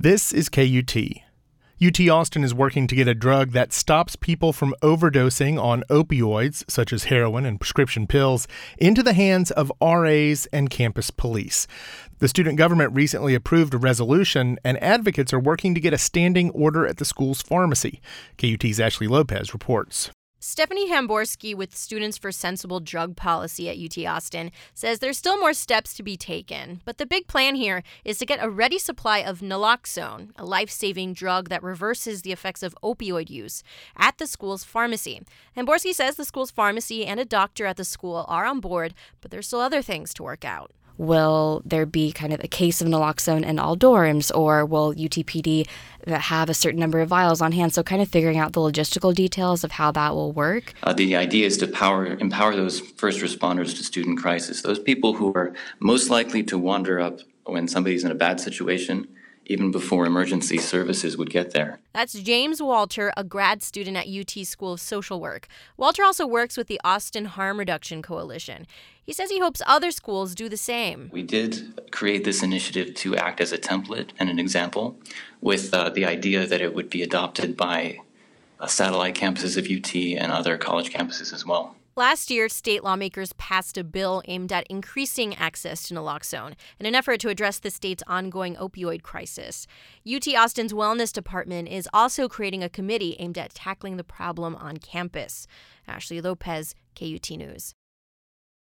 This is KUT. UT Austin is working to get a drug that stops people from overdosing on opioids, such as heroin and prescription pills, into the hands of RAs and campus police. The student government recently approved a resolution, and advocates are working to get a standing order at the school's pharmacy. KUT's Ashley Lopez reports. Stephanie Hamborski with Students for Sensible Drug Policy at UT Austin says there's still more steps to be taken, but the big plan here is to get a ready supply of naloxone, a life-saving drug that reverses the effects of opioid use, at the school's pharmacy. Hamborski says the school's pharmacy and a doctor at the school are on board, but there's still other things to work out. Will there be kind of a case of naloxone in all dorms, or will UTPD have a certain number of vials on hand? So kind of figuring out the logistical details of how that will work. The idea is to empower those first responders to student crisis, those people who are most likely to wander up when somebody's in a bad situation, even before emergency services would get there. That's James Walter, a grad student at UT School of Social Work. Walter also works with the Austin Harm Reduction Coalition. He says he hopes other schools do the same. We did create this initiative to act as a template and an example, with the idea that it would be adopted by satellite campuses of UT and other college campuses as well. Last year, state lawmakers passed a bill aimed at increasing access to naloxone in an effort to address the state's ongoing opioid crisis. UT Austin's Wellness Department is also creating a committee aimed at tackling the problem on campus. Ashley Lopez, KUT News.